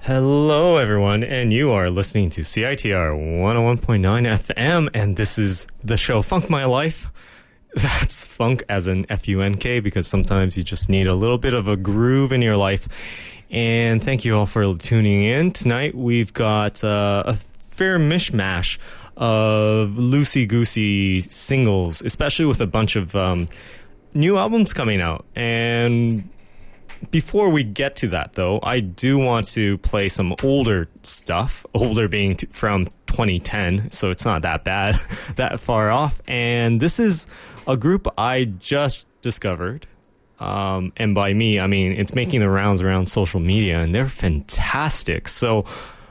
Hello, everyone, and you are listening to CITR 101.9 FM, and this is the show Funk My Life. That's funk as in F-U-N-K, because sometimes you just need a little bit of a groove in your life. And thank you all for tuning in. Tonight we've got a fair mishmash of loosey-goosey singles, especially with a bunch of new albums coming out. And before we get to that, though, I do want to play some older stuff, older being from 2010, so it's not that bad, that far off. And this is a group I just discovered. And by me, I mean, it's making the rounds around social media, and they're fantastic. So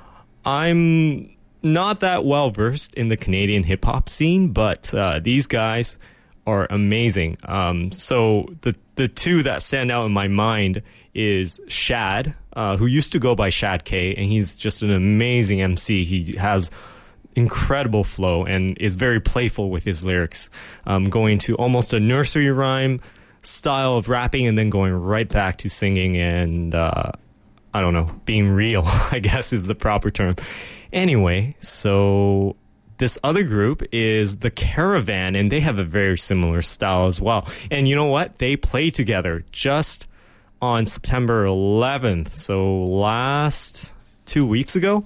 I'm not that well versed in the Canadian hip-hop scene, but these guys are amazing. So the two that stand out in my mind is Shad, who used to go by Shad K, and he's just an amazing MC. He has incredible flow and is very playful with his lyrics, going to almost a nursery rhyme style of rapping and then going right back to singing and, I don't know, being real, I guess is the proper term. Anyway, so this other group is The Caravan, and they have a very similar style as well. And you know what? They played together just on September 11th, so last 2 weeks ago,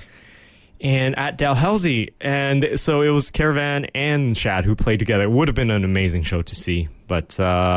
and at Dalhousie. And so it was Caravan and Shad who played together. It would have been an amazing show to see. But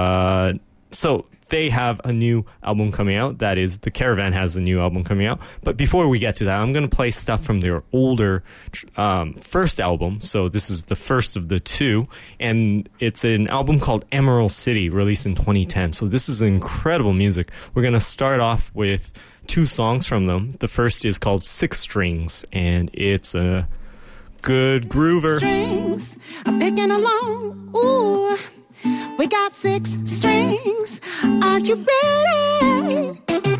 so they have a new album coming out. That is, The Caravan has a new album coming out. But before we get to that, I'm going to play stuff from their older first album. So this is the first of the two. And it's an album called Emerald City, released in 2010. So this is incredible music. We're going to start off with two songs from them. The first is called Six Strings, and it's a good groover. Strings are picking along. Ooh, we got six strings. Are you ready?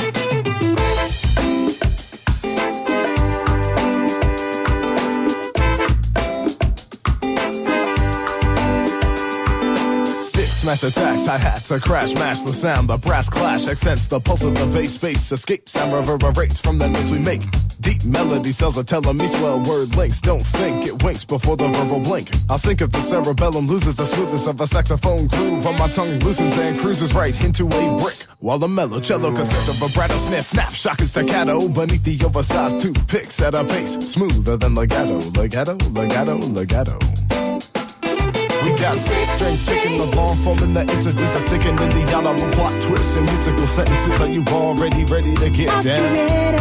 Smash attacks, hi-hats, a crash, mash the sound, the brass clash, accents the pulse of the bass, space escapes and reverberates from the notes we make. Deep melody cells are telling me swell word links. Don't think it winks before the verbal blink. I'll sink if the cerebellum loses the smoothness of a saxophone groove, on my tongue loosens and cruises right into a brick. While the mellow cello cassette of vibrato snare snap, shocking staccato beneath the oversized toothpicks at a pace smoother than legato, legato, legato, legato. We got six strings sticking along, forming the interviews of thickening the audible plot twists and musical sentences. Are you already ready to get down?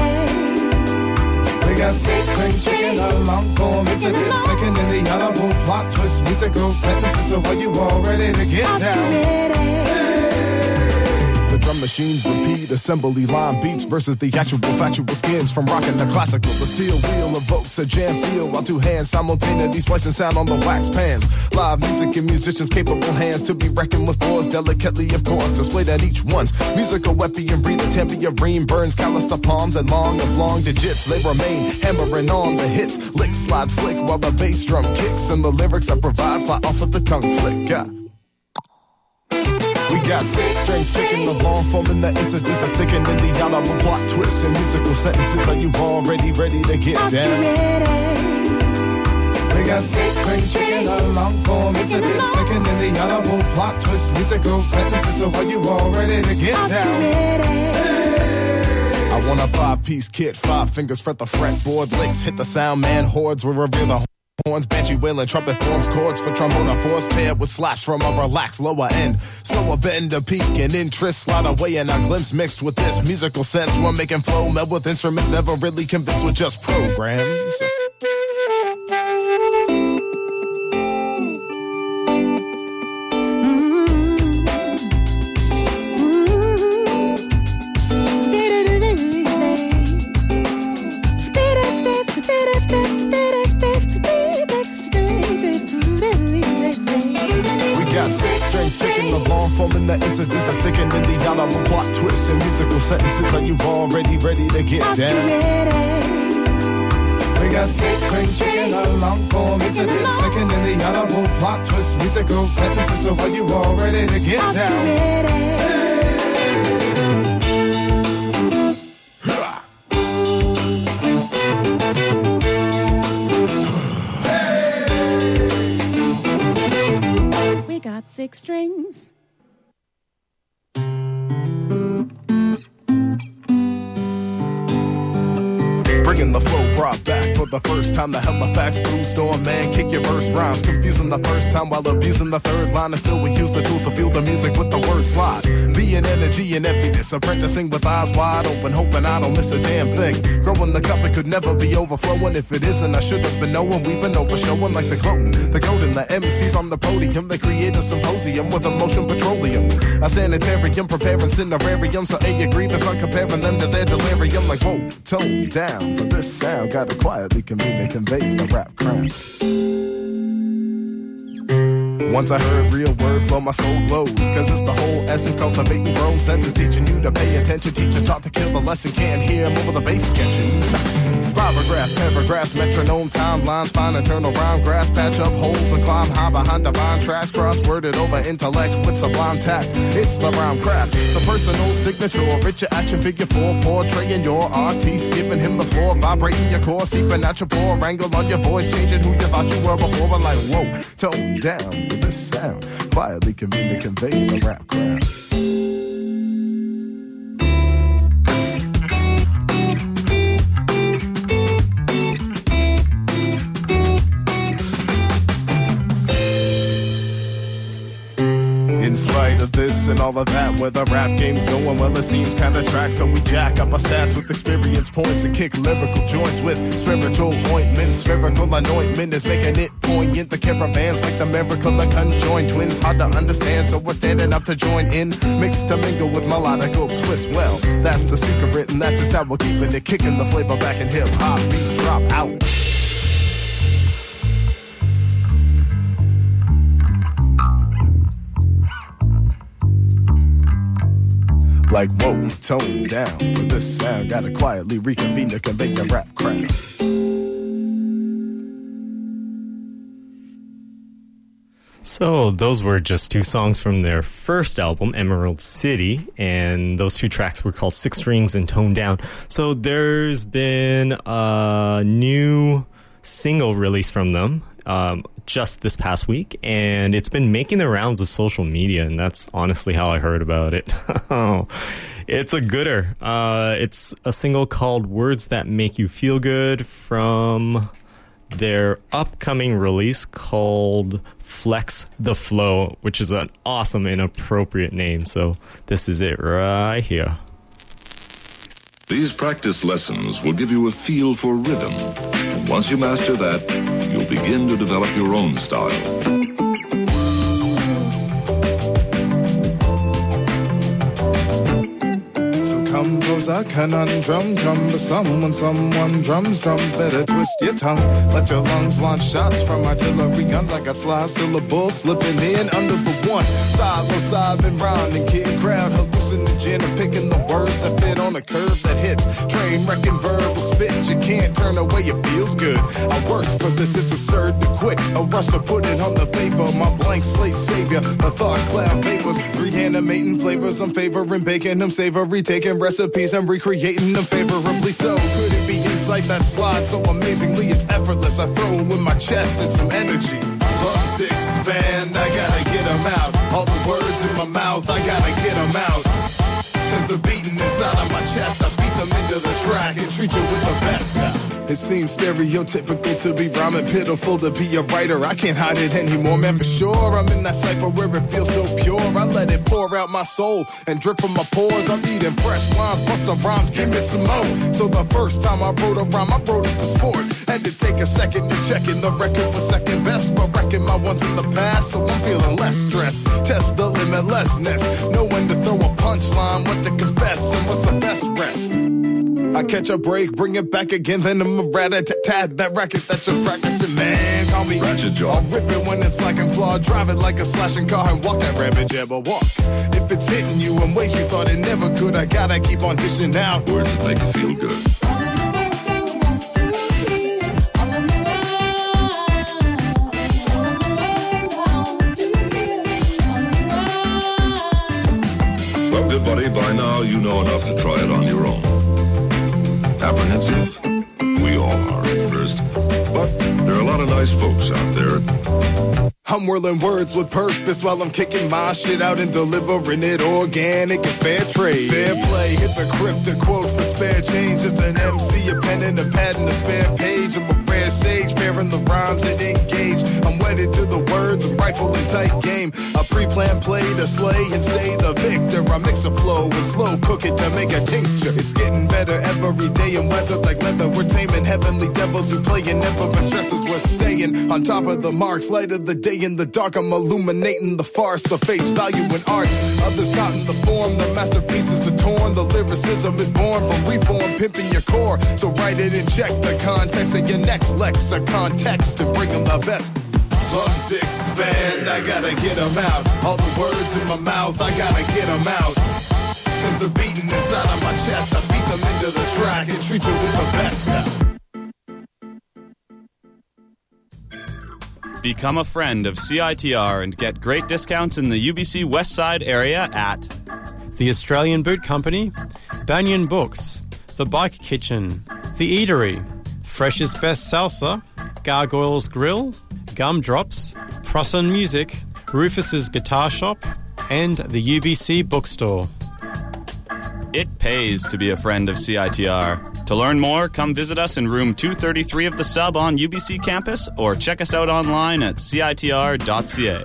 We got six strings sticking along, forming interviews thickening the audible plot twists, musical sentences. So are you all ready to get down? The drum machines repeat assembly line beats versus the actual factual skins from rocking the classical. The steel wheel evokes a jam feel while two hands simultaneously splicing sound on the wax pans. Live music and musicians capable hands to be reckoned with force delicately, of course, displayed at each one's musical weapon. Breathe the tambourine burns callous the palms and long of long digits. They remain hammering on the hits, lick slide slick while the bass drum kicks and the lyrics I provide fly off of the tongue flick. We got six strings sticking along, forming the interviews of thickening the audible plot twists and musical sentences. Are you already ready to get down? We got six strings sticking along, forming interviews thickening the audible plot twists, musical sentences. So are you all ready to get down? I want a 5-piece kit, 5 fingers fret the fretboard, licks hit the sound man, hordes will reveal the horns, banshee wailing, trumpet forms chords for trombone, a force paired with slaps from a relaxed lower end. Slower bend, a peak, and interest slide away, and a glimpse mixed with this musical sense. We're making flow, meld with instruments, never really convinced with just programs. Sticking along, forming the interviews of thickening the audible plot twists and musical sentences. Are you already ready to get down? We got six strings sticking along, forming interviews thickening the audible plot twists, musical sentences. So are you all ready to get down? 6 strings. Bringing the flow brought back for the first time. The Halifax Blue Storm, man, kick your verse rhymes. Confusing the first time while abusing the third line. And still we use the tools to feel the music with the word slide. Being energy and emptiness, apprenticing with eyes wide open, hoping I don't miss a damn thing. Growing the cup, it could never be overflowing. If it isn't, I should have been knowing. We've been overshowing like the gloating, the golden, the MCs on the podium. They create a symposium with emotion petroleum. A sanitarium preparing cinerarium. So A, your grievance, I'm comparing them to their delirium. Like, whoa, tone down. For this sound, gotta quietly convene and convey the rap crown. Once I heard real word flow, my soul glows. Cause it's the whole essence, cultivating grown senses. Teaching you to pay attention, teacher taught to kill the lesson. Can't hear him over the bass sketching. Spirograph, paragraphs, metronome, timelines. Find eternal rhyme, grass, patch up holes and climb high behind divine tracks. Cross-worded over intellect with sublime tact. It's the rhyme craft, the personal signature. Richer action figure 4, portraying your artiste. Giving him the floor, vibrating your core. Seeping out your poor angle on your voice. Changing who you thought you were before. Like, whoa, tone down for this sound. Quietly convene to convey the rap crowd. In spite of this and all of that, where the rap game's going, well, it seems kinda track. So we jack up our stats with experience points and kick lyrical joints with spiritual ointments. Spherical anointment is making it poignant. The caravans like the miracle of conjoined twins. Hard to understand, so we're standing up to join in. Mixed to mingle with melodical twist. Well, that's the secret, and that's just how we're keeping it. Kicking the flavor back in hip-hop. Beat drop out. Like, whoa, tone down for this sound. Gotta quietly reconvene to convey your rap crown. So those were just 2 songs from their first album, Emerald City, and those 2 tracks were called 6 Strings and Tone Down. So there's been a new single release from them just this past week, and it's been making the rounds of social media, and that's honestly how I heard about it. It's a gooder. It's a single called Words That Make You Feel Good from their upcoming release called Flex the Flow, which is an awesome and appropriate name. So this is it right here. These practice lessons will give you a feel for rhythm. And once you master that, you'll begin to develop your own style. Compose a conundrum, come to someone drums, better twist your tongue. Let your lungs launch shots from artillery guns. I got sly syllables slipping in under the one. Side and rhyming, kid crowd hallucinogen. I'm picking the words that fit on a curve that hits. Train wrecking verbal spit, you can't turn away, it feels good. I work for this, it's absurd to quit. A rush to put it on the paper, my blank slate savior. The thought cloud vapors, reanimating flavors. I'm favoring baking them savory, taking recipes and recreating them favorably. So could it be insight that slides so amazingly? It's effortless. I throw it with my chest and some energy. Lungs expand, I gotta get them out. All the words in my mouth, I gotta get them out. Cause they're beating inside of my chest. I beat them into the track and treat you with the best now. It seems stereotypical to be rhyming, pitiful to be a writer. I can't hide it anymore, man, for sure. I'm in that cipher where it feels so pure. I let it pour out my soul and drip from my pores. I'm eating fresh lines, busting rhymes, give me some more. So the first time I wrote a rhyme, I wrote it for sport. Had to take a second to check in the record for second best, but reckon my ones in the past, so I'm feeling less stressed. Test the limitlessness, know when to throw a punchline, what to confess, and what's the best rest. I catch a break, bring it back again, then I'm a rat-a-tat-tat. That racket that you're practicing, man, call me Ratchet Jaw. I'll rip it when it's like I'm clawed, drive it like a slashing car and walk that rabbit jabber walk. If it's hitting you in ways you thought it never could, I gotta keep on dishing out Words that make you feel good. Well, good buddy, by now you know enough to try it on your own. Apprehensive? We all are at first. But there are a lot of nice folks out there. I'm I'm whirling words with purpose while I'm kicking my shit out and delivering it organic and fair trade. Fair play, it's a cryptic quote for spare change. It's an MC, a pen and a pad and a spare page. I'm a rare sage, pairing the rhymes that engage. I'm wedded to the words and rifle and tight game. A pre-planned play to slay and stay the victor. I mix a flow and slow cook it to make a tincture. It's getting better every day and weather like leather. We're taming heavenly devils who play and never but stresses. We're staying on top of the marks. Light of the day in the dark, I'm illuminating the farce. The face value in art. Others caught in the form. The masterpieces are torn. The lyricism is born from reform, pimping your core. So write it and check the context of your next lexicon text and bring them the best. Lungs expand, I gotta get them out. All the words in my mouth, I gotta get them out. Cause they're beating inside of my chest. I beat them into the track and treat you with the best now. Become a friend of CITR and get great discounts in the UBC West Side area at The Australian Boot Company, Banyan Books, The Bike Kitchen, The Eatery, Fresh's Best Salsa, Gargoyles Grill, Gumdrops, Prosson Music, Rufus's Guitar Shop, and the UBC Bookstore. It pays to be a friend of CITR. To learn more, come visit us in room 233 of the Sub on UBC campus or check us out online at citr.ca.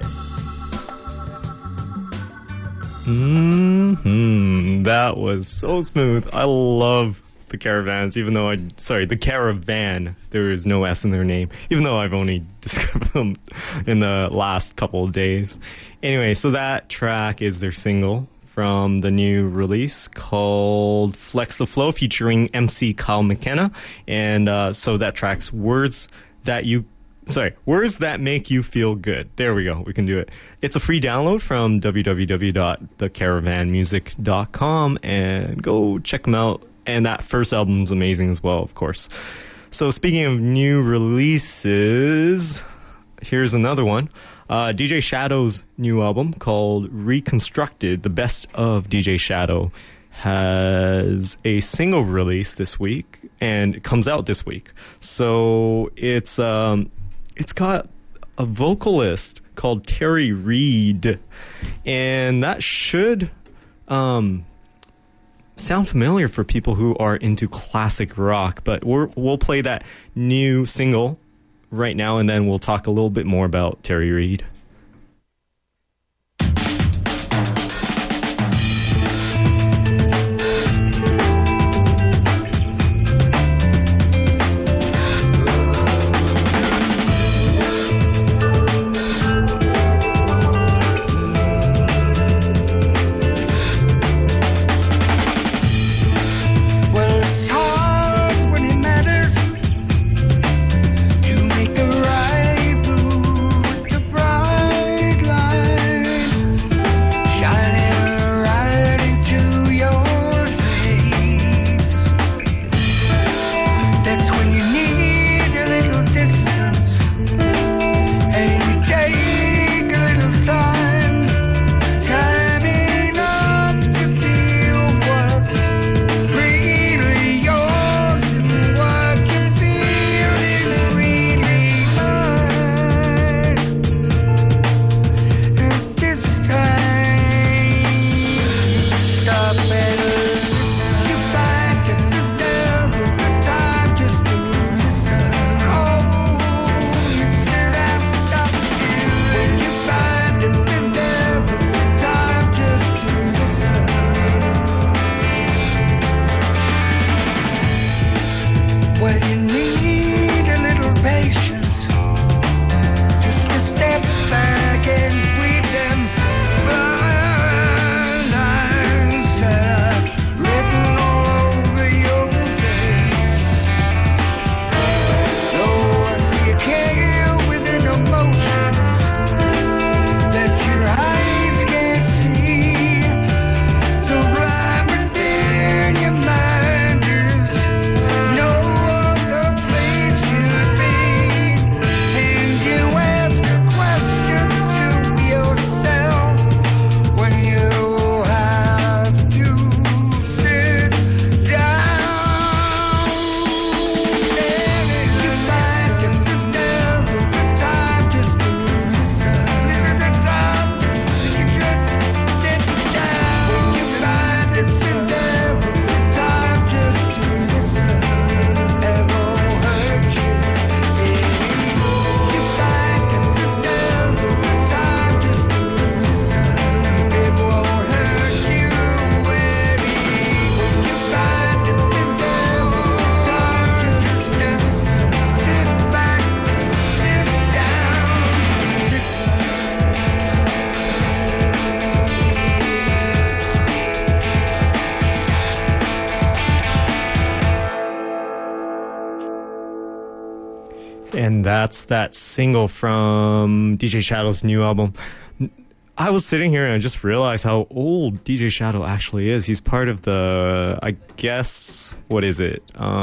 That was so smooth. I love the Caravans, even though the Caravan, there is no S in their name, even though I've only discovered them in the last couple of days. Anyway, so that track is their single from the new release called Flex the Flow featuring MC Kyle McKenna. And so that track's Words That Make You Feel Good. There we go. We can do it. It's a free download from www.thecaravanmusic.com and go check them out. And that first album's amazing as well, of course. So speaking of new releases, here's another one. DJ Shadow's new album called Reconstructed, the best of DJ Shadow, has a single release this week and it comes out this week. So it's got a vocalist called Terry Reid, and that should sound familiar for people who are into classic rock, but we'll play that new single right now, and then we'll talk a little bit more about Terry Reid. And that's that single from DJ Shadow's new album. I was sitting here and I just realized how old DJ Shadow actually is. He's part of the, I guess, what is it?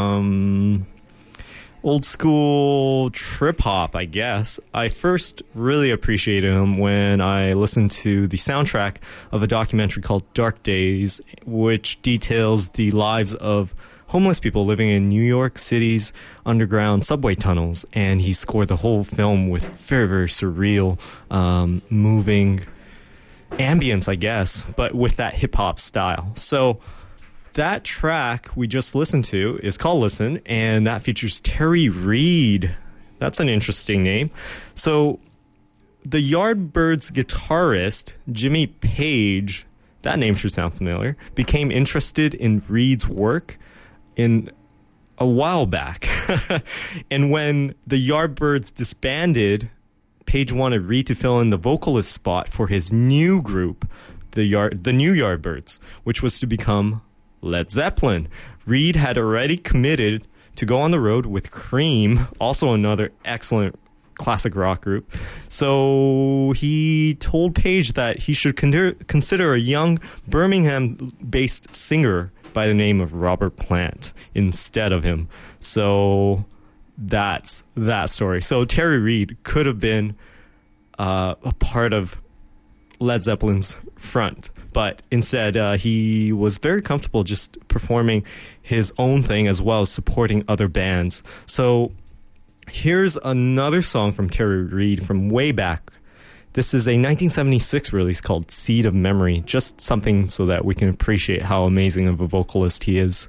Old school trip hop, I guess. I first really appreciated him when I listened to the soundtrack of a documentary called Dark Days, which details the lives of homeless people living in New York City's underground subway tunnels. And he scored the whole film with very, very surreal, moving ambience, I guess, but with that hip-hop style. So that track we just listened to is called Listen, and that features Terry Reid. That's an interesting name. So the Yardbirds guitarist, Jimmy Page, that name should sound familiar, became interested in Reid's work in a while back. And when the Yardbirds disbanded, Page wanted Reid to fill in the vocalist spot for his new group, the New Yardbirds, which was to become Led Zeppelin. Reid had already committed to go on the road with Cream, also another excellent classic rock group. So he told Page that he should consider a young Birmingham-based singer by the name of Robert Plant instead of him. So that's that story. So Terry Reid could have been a part of Led Zeppelin's front, but instead he was very comfortable just performing his own thing as well as supporting other bands. So here's another song from Terry Reid from way back. This is a 1976 release called Seed of Memory, just something so that we can appreciate how amazing of a vocalist he is.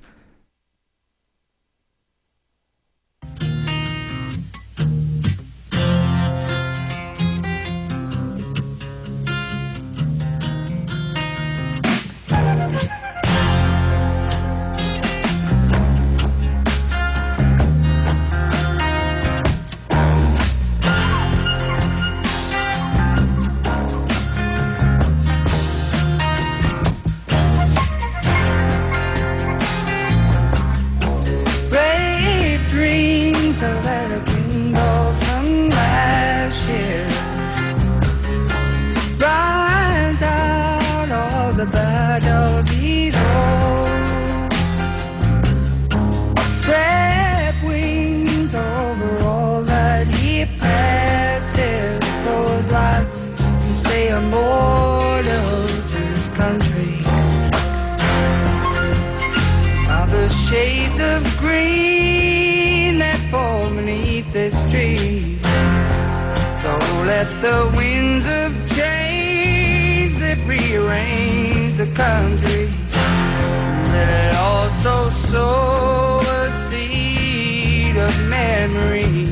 The winds of change that rearrange the country, let it also sow a seed of memory.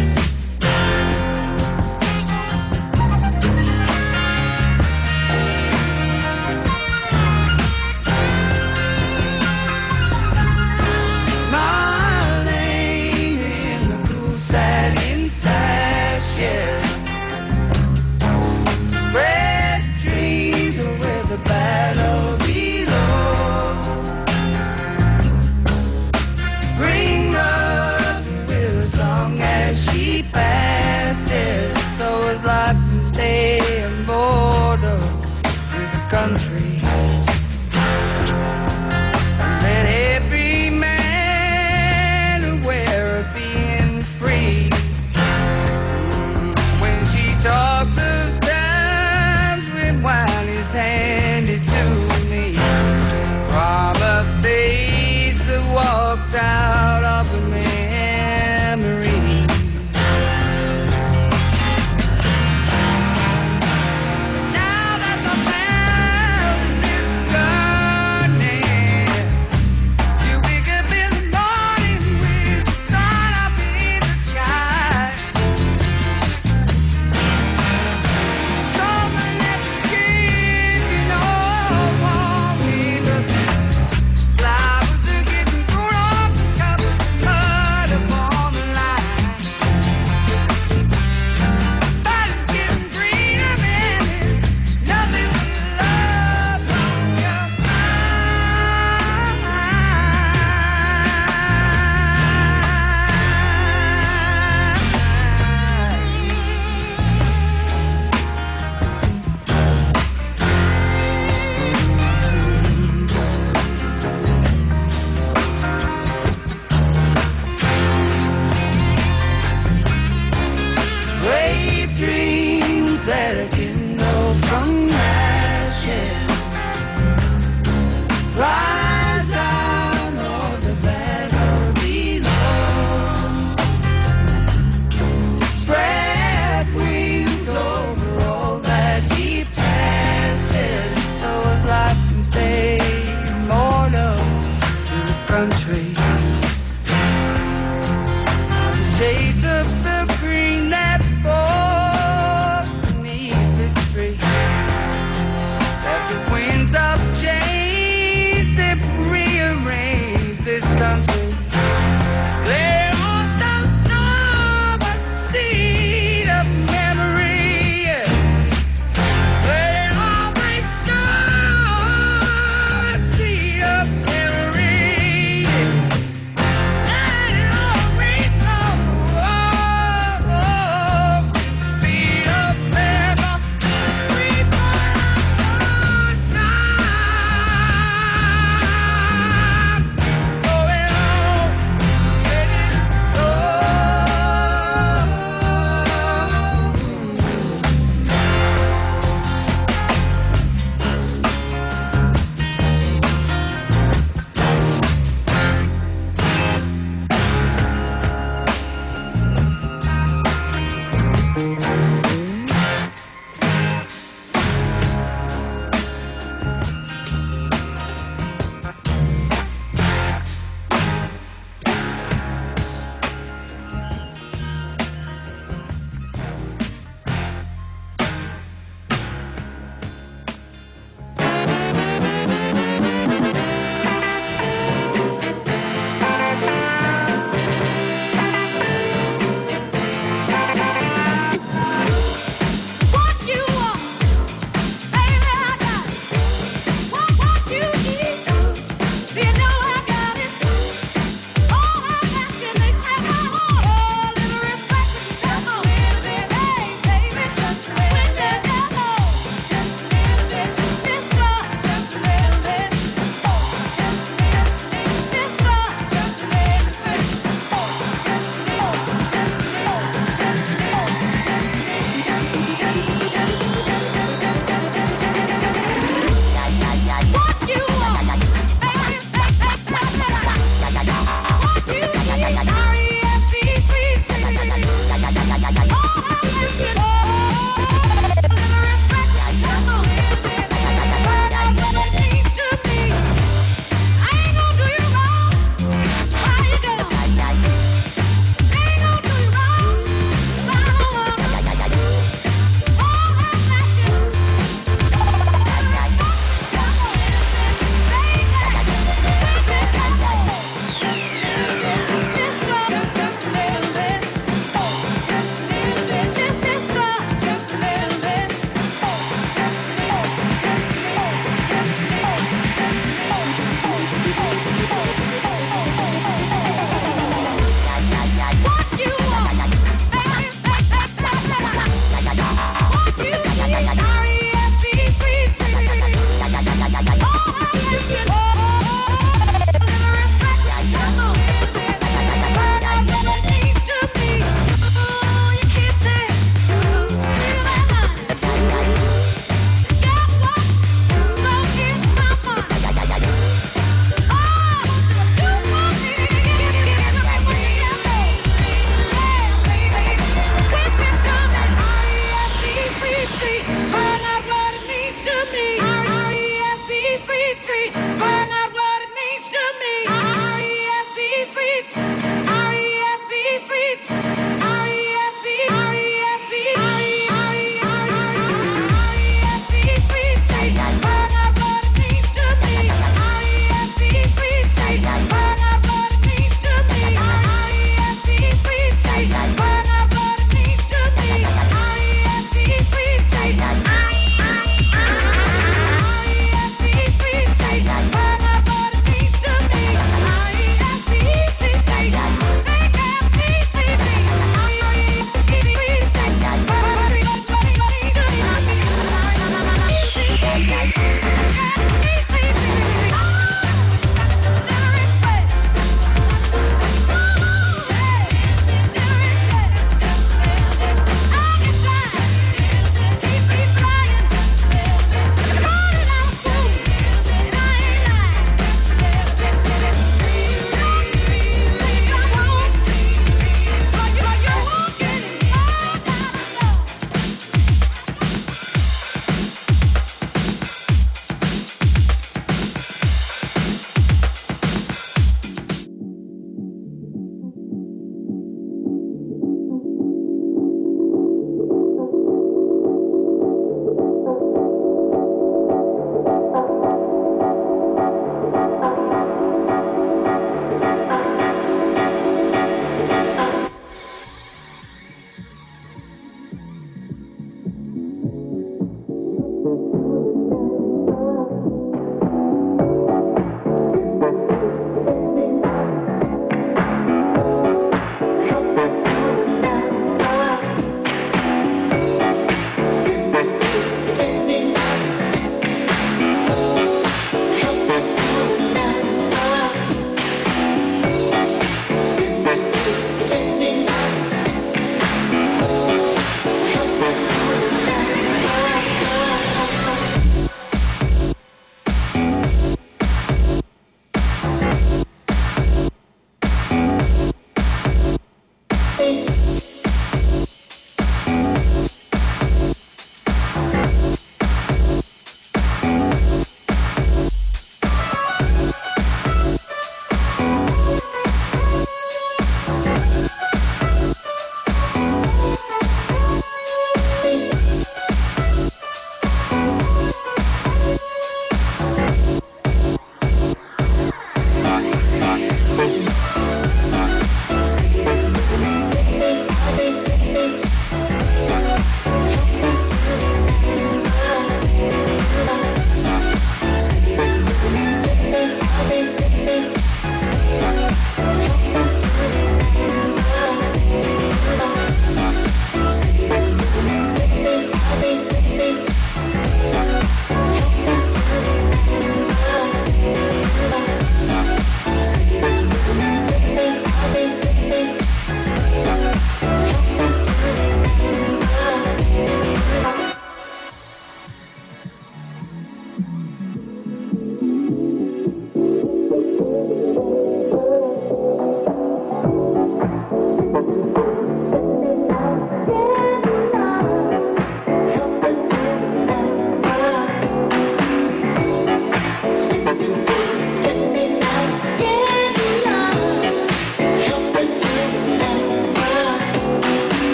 My name in the blue satin sash, yeah. Battle below. Bring up with a song as she passes, so as life can stay on border with the country. And let every man aware of being free. When she talks of times when wine is handed to me from a face that walked out of a memory. Now that the mountain is burning, you wake up in the morning with the sun up in the sky. So many kids, you know. Flowers are getting grown up, shades of the green that fall beneath the tree. That the winds of change that rearrange this country. They also sow a seed of memory. They always sow a seed of memory. They always sow seed of memory. We burn our time. Going on.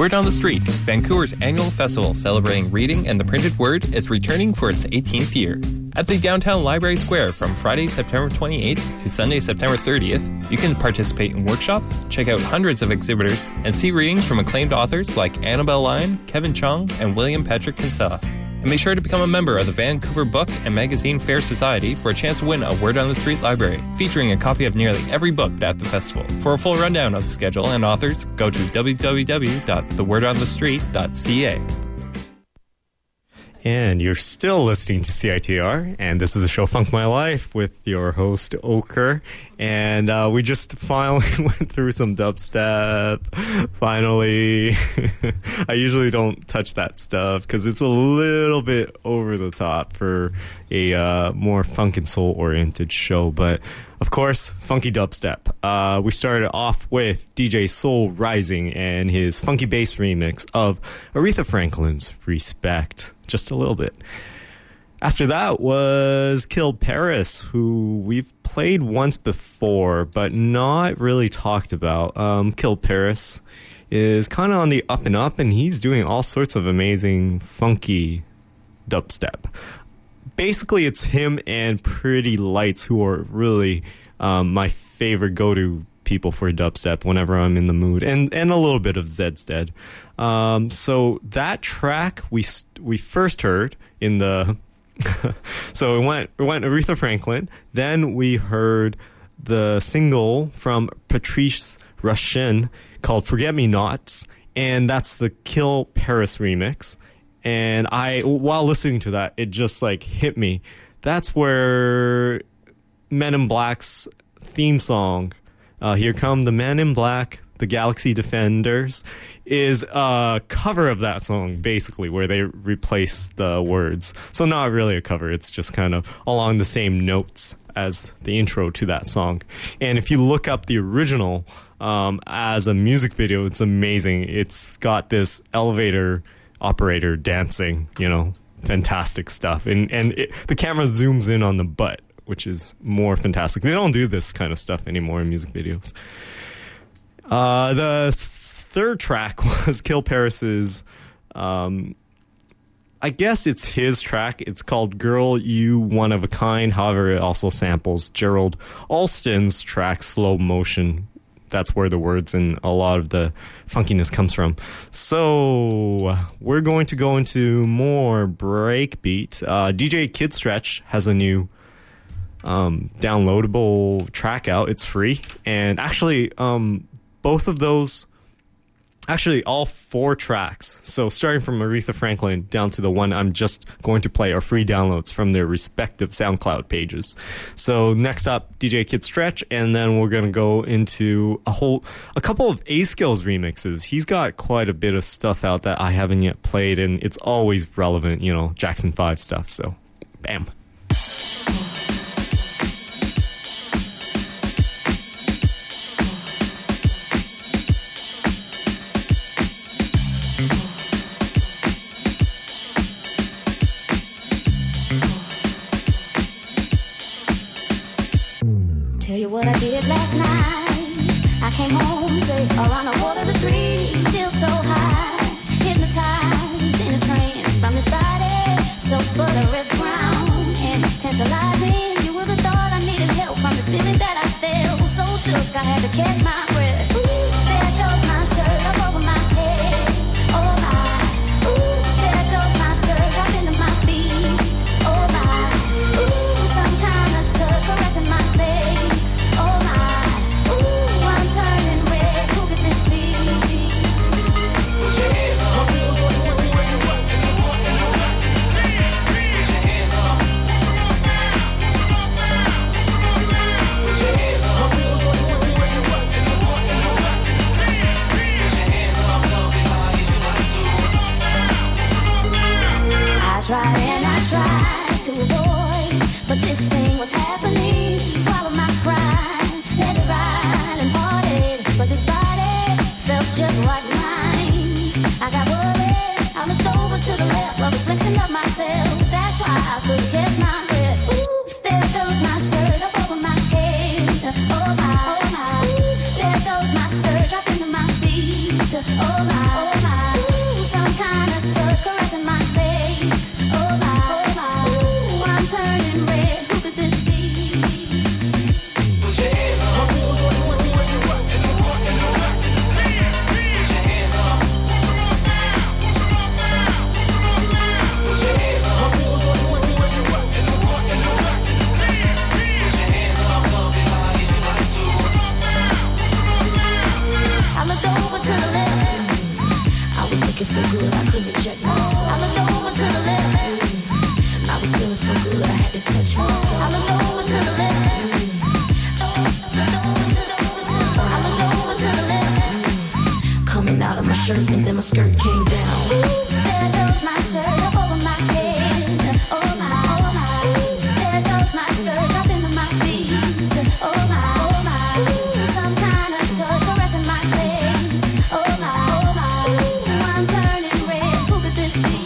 Word on the Street, Vancouver's annual festival celebrating reading and the printed word, is returning for its 18th year. At the Downtown Library Square from Friday, September 28th to Sunday, September 30th, you can participate in workshops, check out hundreds of exhibitors, and see readings from acclaimed authors like Annabelle Lyon, Kevin Chung, and William Patrick Kinsella. And be sure to become a member of the Vancouver Book and Magazine Fair Society for a chance to win a Word on the Street library, featuring a copy of nearly every book at the festival. For a full rundown of the schedule and authors, go to www.thewordonthestreet.ca. And you're still listening to CITR, and this is the show Funk My Life with your host, Ochre. And we just finally went through some dubstep. Finally. I usually don't touch that stuff because it's a little bit over the top for a more funk and soul-oriented show. But, of course, funky dubstep. We started off with DJ Soul Rising and his funky bass remix of Aretha Franklin's Respect. Just a little bit. After that was Kill Paris, who we've played once before, but not really talked about. Kill Paris is kind of on the up and up, and he's doing all sorts of amazing, funky dubstep. Basically, it's him and Pretty Lights, who are really my favorite go-to people for dubstep whenever I'm in the mood, and a little bit of Zed's Dead. So that track we first heard in the so it went Aretha Franklin, then we heard the single from Patrice Rushen called Forget Me Nots, and that's the Kill Paris remix. And while listening to that, it just like hit me. That's where Men in Black's theme song, Here Come the Men in Black, the Galaxy Defenders, is a cover of that song, basically, where they replace the words. So not really a cover, it's just kind of along the same notes as the intro to that song. And if you look up the original as a music video, it's amazing. It's got this elevator operator dancing, fantastic stuff. And the camera zooms in on the butt, which is more fantastic. They don't do this kind of stuff anymore in music videos. The third track was Kill Paris's, I guess it's his track. It's called Girl, You One of a Kind. However, it also samples Gerald Alston's track Slow Motion. That's where the words and a lot of the funkiness comes from. So we're going to go into more breakbeat. DJ Kid Stretch has a new downloadable track out. It's free. And actually, both of those, actually all four tracks, so starting from Aretha Franklin down to the one I'm just going to play, are free downloads from their respective SoundCloud pages. So next up, DJ Kid Stretch, and then we're going to go into a couple of A-Skills remixes. He's got quite a bit of stuff out that I haven't yet played, and it's always relevant, Jackson 5 stuff, so bam. Tell you what I did last night. I came home, say around 2:45, still so high, hypnotized in a trance from this body, so buttery brown and tantalizing. You would have thought I needed help from this feeling that I felt. So shook, I had to catch my breath. Ooh, there goes my shirt up over my head. Oh my, ooh, there goes my skirt dropping to my feet. Oh my, ooh, some kind of touch caressing my legs. my skirt came down. Oops, there goes my shirt up over my head. Oh my, oh my. Oops, there goes my skirt up into my feet. Oh my, oh my. Ooh, some kind of touch caressing my legs. Oh my, oh my. Ooh, I'm turning red. Who could this be?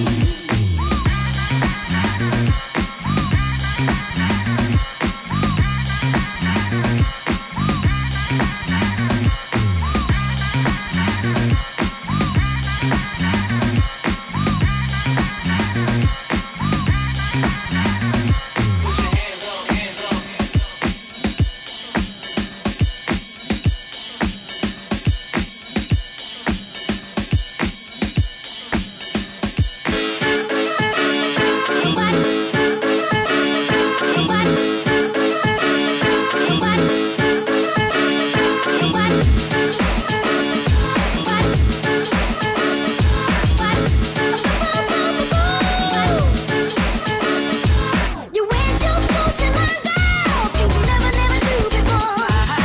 You went to school till I'm gone. Things you never, never do before.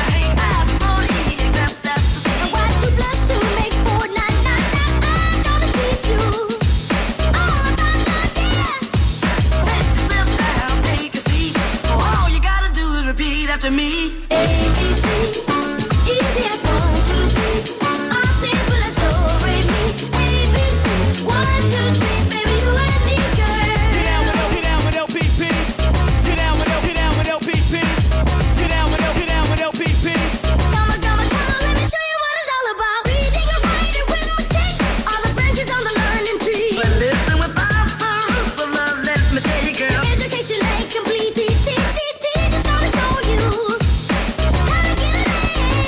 And why 2 + 2 makes 4? Now, I'm gonna teach you all about love, yeah. Sit yourself down, take a seat. All you gotta do is repeat after me. A, B, C, easy as 1, 2, 3. All simple as do, re, mi. A, B, C, 1, 2, 3. Baby, you and me, girl. Get down with LPP. Get down with LPP. Get down with LPP. Come on, let me show you what it's all about. Reading and writing with my teeth. All the branches on the learning tree. But listen without the roots of love, let me tell you, girl. Education ain't complete. Just wanna show you how to get an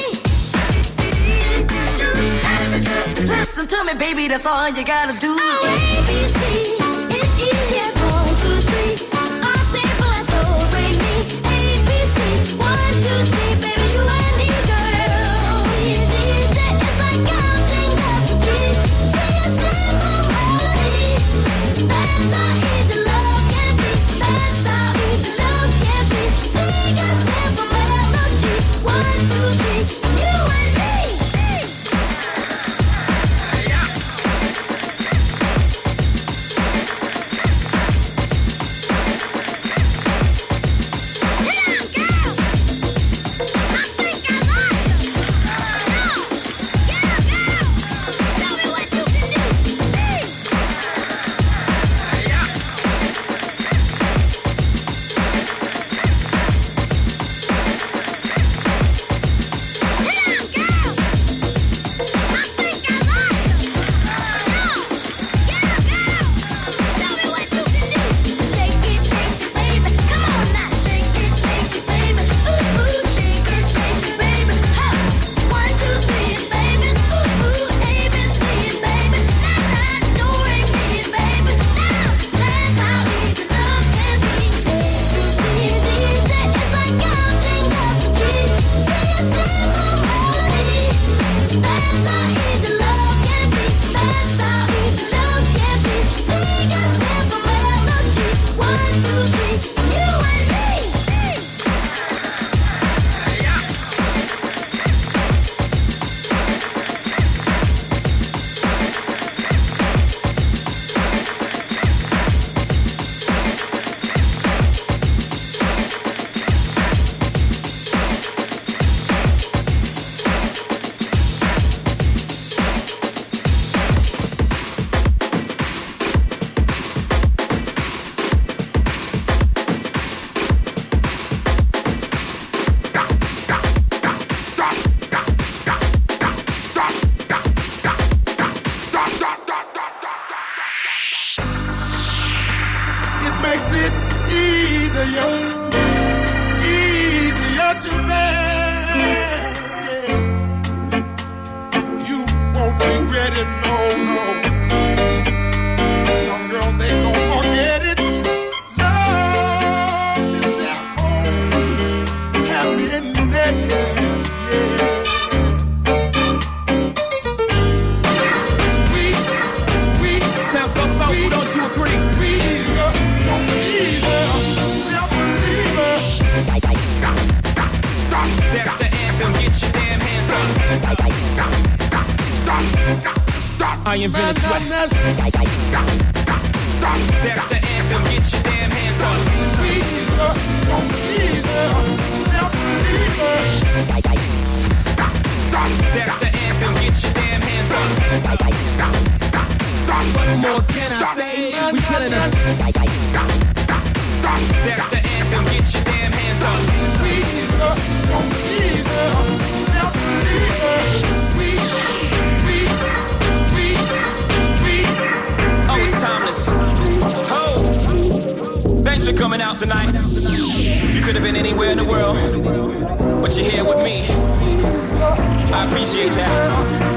A. Listen to me, baby, that's all you gotta do. Oh, A, B, C, it's easy as 1, 2, 3. All simple as do, re, mi. A, B, C, 1, 2, 3. Baby, you and me, girl. Easy, it's like counting up to 3. Sing a simple melody. That's how easy love can be. That's how easy love can be. Sing a simple melody. 1, 2, 3. You and me. invented sweat. That's the anthem, get your damn hands up. That's the anthem, get your damn hands up. What more can I say? We killing them. That's the anthem, get your damn hands up. Oh, it's timeless. Oh, thanks for coming out tonight. You could have been anywhere in the world, but you're here with me. I appreciate that.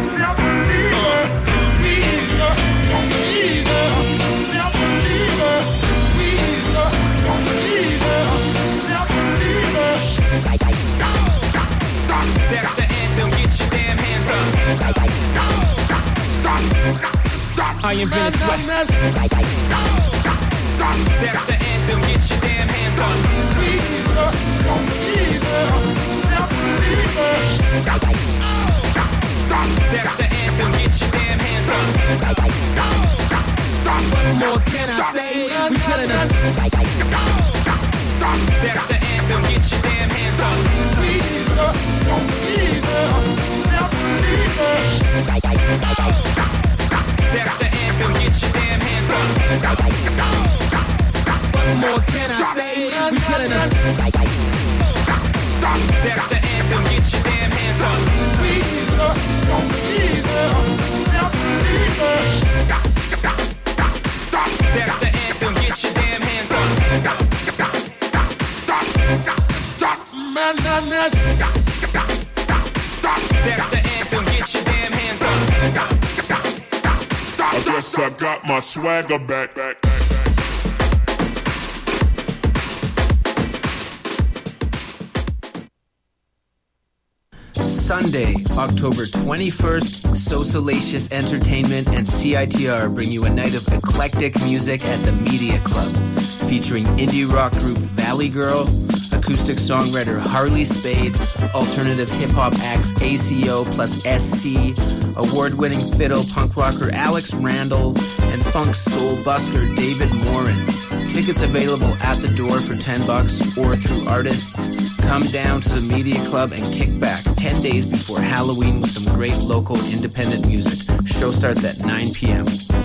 That's the anthem, get your damn hands up. I invented sweat. That's the anthem, get your damn hands up. That's the anthem, get your damn hands up. What more can I say? We killing them. That's the anthem, get your damn hands up. That's the anthem, get your damn hands up. What more can I say? We killing them. That's the anthem, get your damn hands up. That's the anthem, get your damn hands up. That's the anthem, get your damn hands up. I guess I got my swagger back. Sunday, October 21st, So Salacious Entertainment and CITR bring you a night of eclectic music at the Media Club, featuring indie rock group Valley Girl, acoustic songwriter Harley Spade, alternative hip-hop acts ACO plus SC, award-winning fiddle punk rocker Alex Randall, and funk soul busker David Morin. Tickets available at the door for $10 or through artists. Come down to the Media Club and kick back 10 days before Halloween with some great local independent music. Show starts at 9 p.m.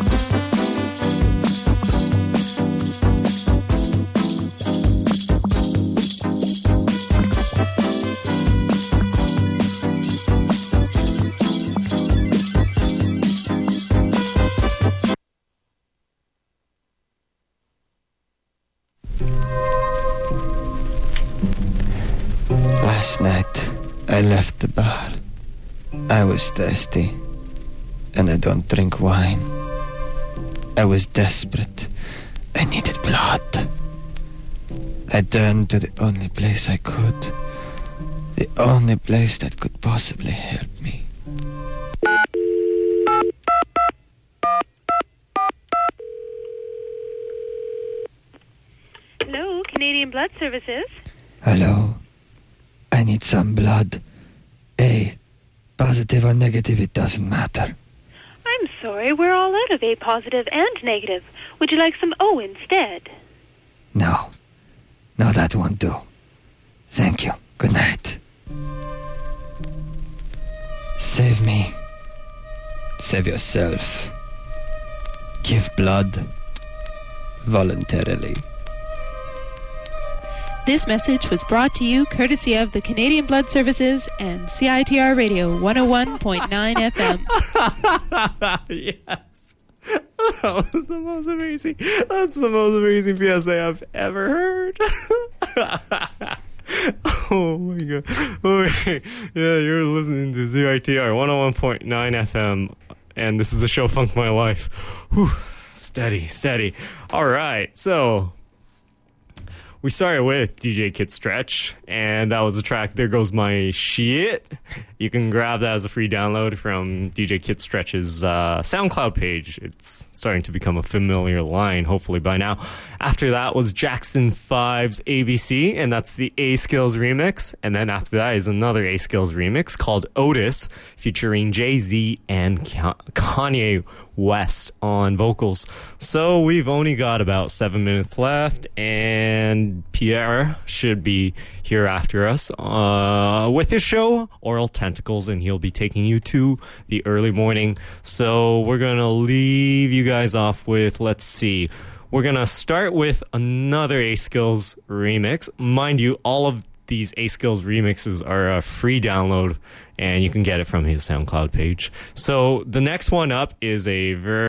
Last night, I left the bar. I was thirsty, and I don't drink wine. I was desperate. I needed blood. I turned to the only place I could. The only place that could possibly help me. Hello, Canadian Blood Services. Hello. I need some blood. A. Positive or negative, it doesn't matter. I'm sorry, we're all out of A positive and negative. Would you like some O instead? No. No, that won't do. Thank you. Good night. Save me. Save yourself. Give blood. Voluntarily. This message was brought to you courtesy of the Canadian Blood Services and CITR Radio 101.9 FM. Yes. That was the most amazing. That's the most amazing PSA I've ever heard. Oh my god. Okay. Yeah, you're listening to CITR 101.9 FM, and this is the show Funk My Life. Whew. Steady. All right, so we started with DJ Kid Stretch, and that was the track There Goes My Shit. You can grab that as a free download from DJ Kid Stretch's SoundCloud page. It's starting to become a familiar line, hopefully by now. After that was Jackson 5's ABC, and that's the A-Skills remix. And then after that is another A-Skills remix called Otis, featuring Jay-Z and Kanye West on vocals. So we've only got about 7 minutes left, and Pierre should be here after us with his show, Oral Tentacles, and he'll be taking you to the early morning. So we're going to leave you guys off with, let's see, we're going to start with another A-Skills remix. Mind you, all of these A-Skills remixes are a free download, and you can get it from his SoundCloud page. So the next one up is a very